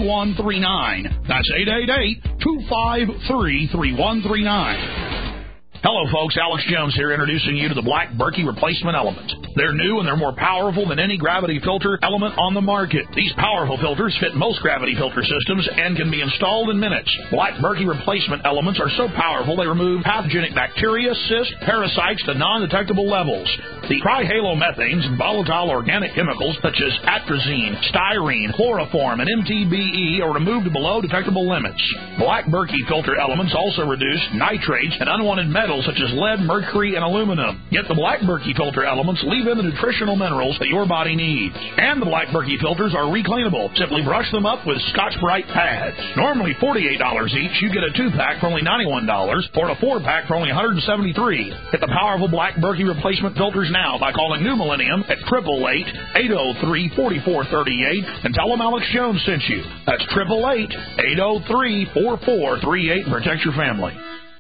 1-888-253-3139. That's 888-253-3139. Hello, folks. Alex Jones here, introducing you to the Black Berkey Replacement Element. They're new and they're more powerful than any gravity filter element on the market. These powerful filters fit most gravity filter systems and can be installed in minutes. Black Berkey Replacement Elements are so powerful they remove pathogenic bacteria, cysts, parasites to non-detectable levels. The trihalomethanes and volatile organic chemicals such as atrazine, styrene, chloroform, and MTBE are removed below detectable limits. Black Berkey filter elements also reduce nitrates and unwanted metals such as lead, mercury, and aluminum. Yet the Black Berkey filter elements leave in the nutritional minerals that your body needs. And the Black Berkey filters are recleanable. Simply brush them up with Scotch-Brite pads. Normally $48 each, you get a 2-pack for only $91 or a 4-pack for only $173. Get the powerful Black Berkey replacement filters now by calling New Millennium at 888-803-4438 and tell them Alex Jones sent you. That's 888-803-4438 and protect your family.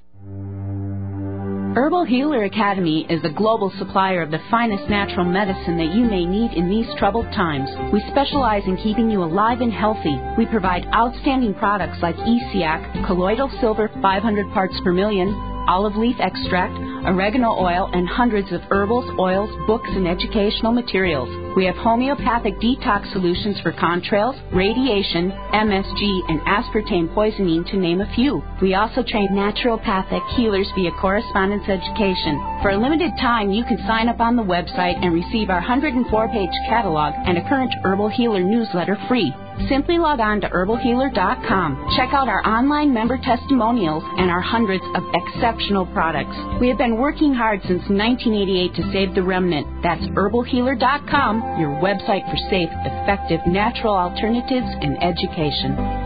Herbal Healer Academy is a global supplier of the finest natural medicine that you may need in these troubled times. We specialize in keeping you alive and healthy. We provide outstanding products like ESIAC, colloidal silver 500 parts per million, olive leaf extract, oregano oil, and hundreds of herbals, oils, books, and educational materials. We have homeopathic detox solutions for contrails, radiation, MSG, and aspartame poisoning, to name a few. We also train naturopathic healers via correspondence education. For a limited time, you can sign up on the website and receive our 104-page catalog and a current Herbal Healer newsletter free. Simply log on to herbalhealer.com. Check out our online member testimonials and our hundreds of exceptional products. We have been working hard since 1988 to save the remnant. That's herbalhealer.com, your website for safe, effective, natural alternatives and education.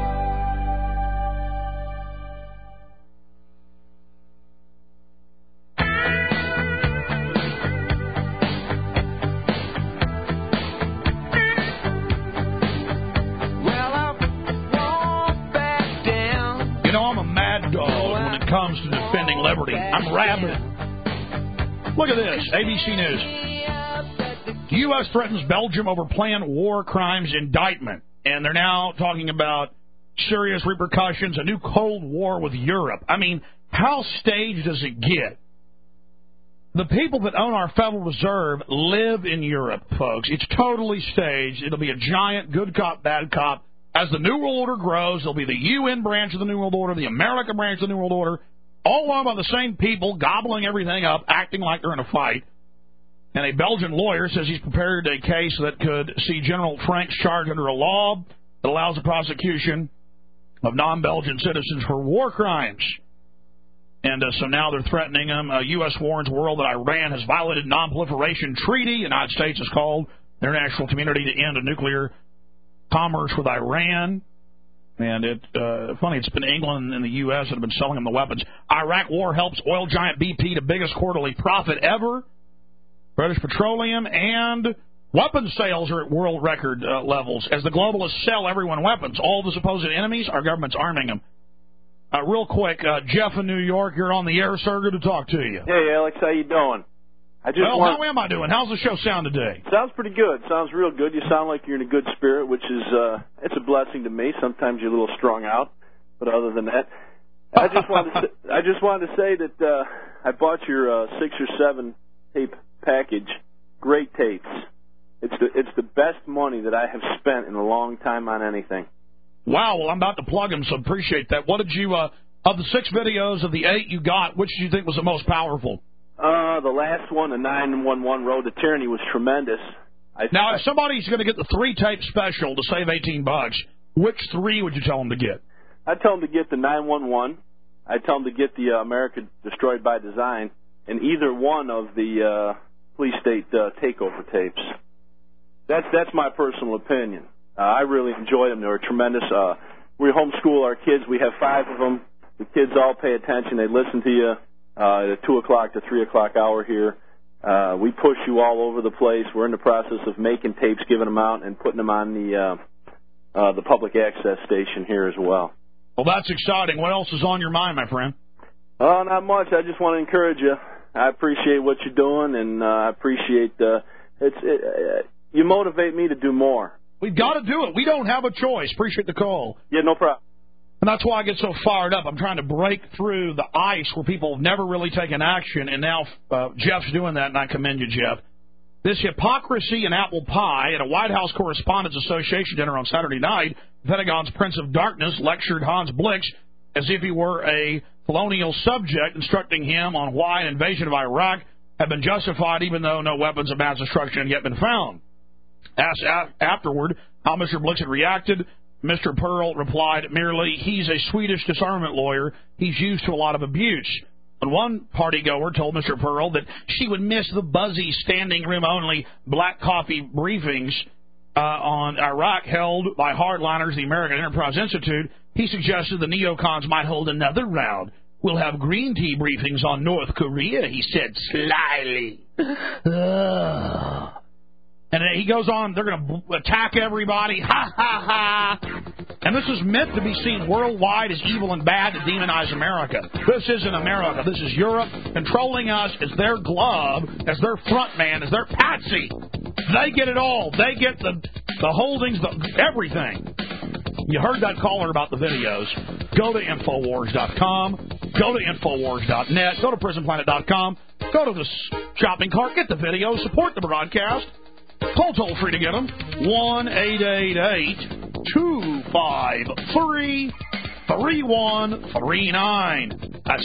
Comes to defending liberty. I'm rabid. Look at this. ABC News. The U.S. threatens Belgium over planned war crimes indictment. And they're now talking about serious repercussions, a new Cold War with Europe. I mean, how staged does it get? The people that own our Federal Reserve live in Europe, folks. It's totally staged. It'll be a giant good cop, bad cop. As the New World Order grows, there'll be the UN branch of the New World Order, the American branch of the New World Order, all run by the same people, gobbling everything up, acting like they're in a fight. And a Belgian lawyer says he's prepared a case that could see General Franks charged under a law that allows the prosecution of non-Belgian citizens for war crimes. And so now they're threatening him. U.S. warns world that Iran has violated non-proliferation treaty. The United States has called the international community to end a nuclear commerce with Iran. And funny, it's been England and the U.S. that have been selling them the weapons. Iraq war helps oil giant BP to biggest quarterly profit ever. British Petroleum and weapons sales are at world record levels. As the globalists sell everyone weapons, all the supposed enemies, our government's arming them. Real quick, Jeff in New York, you're on the air, sir. Good to talk to you. Hey, Alex, how you doing? How am I doing? How's the show sound today? Sounds pretty good. Sounds real good. You sound like you're in a good spirit, which is it's a blessing to me. Sometimes you're a little strung out, but other than that, I just wanted to say that I bought your 6 or 7 tape package. Great tapes. It's the best money that I have spent in a long time on anything. Wow. Well, I'm about to plug them, so appreciate that. What did you of the 6 videos of the 8 you got? Which do you think was the most powerful? The last one, the 911 Road to Tyranny, was tremendous. Now, if somebody's going to get the 3-tape special to save $18, which 3 would you tell them to get? I'd tell them to get the 911. I'd tell them to get the America Destroyed by Design, and either one of the police state takeover tapes. That's my personal opinion. I really enjoy them. They were tremendous. We homeschool our kids. We have 5 of them. The kids all pay attention. They listen to you. The 2 o'clock to 3 o'clock hour here. We push you all over the place. We're in the process of making tapes, giving them out, and putting them on the public access station here as well. Well, that's exciting. What else is on your mind, my friend? Not much. I just want to encourage you. I appreciate what you're doing, and I appreciate you motivate me to do more. We've got to do it. We don't have a choice. Appreciate the call. Yeah, no problem. And that's why I get so fired up. I'm trying to break through the ice where people have never really taken action, and now Jeff's doing that, and I commend you, Jeff. This hypocrisy and apple pie at a White House Correspondents Association dinner on Saturday night, the Pentagon's Prince of Darkness lectured Hans Blix as if he were a colonial subject, instructing him on why an invasion of Iraq had been justified even though no weapons of mass destruction had yet been found. Asked afterward how Mr. Blix had reacted, Mr. Pearl replied merely, he's a Swedish disarmament lawyer. He's used to a lot of abuse. And one partygoer told Mr. Pearl that she would miss the buzzy, standing room only black coffee briefings on Iraq held by hardliners, the American Enterprise Institute. He suggested the neocons might hold another round. We'll have green tea briefings on North Korea, he said slyly. And he goes on, they're going to attack everybody, ha, ha, ha. And this is meant to be seen worldwide as evil and bad to demonize America. This isn't America. This is Europe controlling us as their glove, as their front man, as their patsy. They get it all. They get the holdings, everything. You heard that caller about the videos. Go to Infowars.com. Go to Infowars.net. Go to PrisonPlanet.com. Go to the shopping cart. Get the video. Support the broadcast. Call toll free to get them. 1-888-253-3139. That's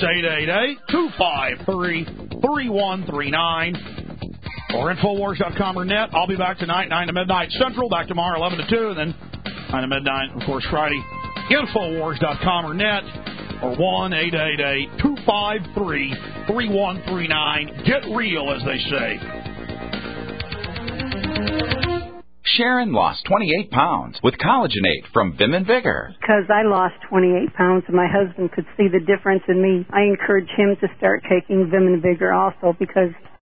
888-253-3139. Or Infowars.com or net. I'll be back tonight, 9 to midnight Central. Back tomorrow, 11 to 2. And then 9 to midnight, of course, Friday. Infowars.com or net. Or 1-888-253-3139. Get real, as they say. Sharon lost 28 pounds with Collagenate from Vim and Vigor. Because I lost 28 pounds and my husband could see the difference in me, I encouraged him to start taking Vim and Vigor also because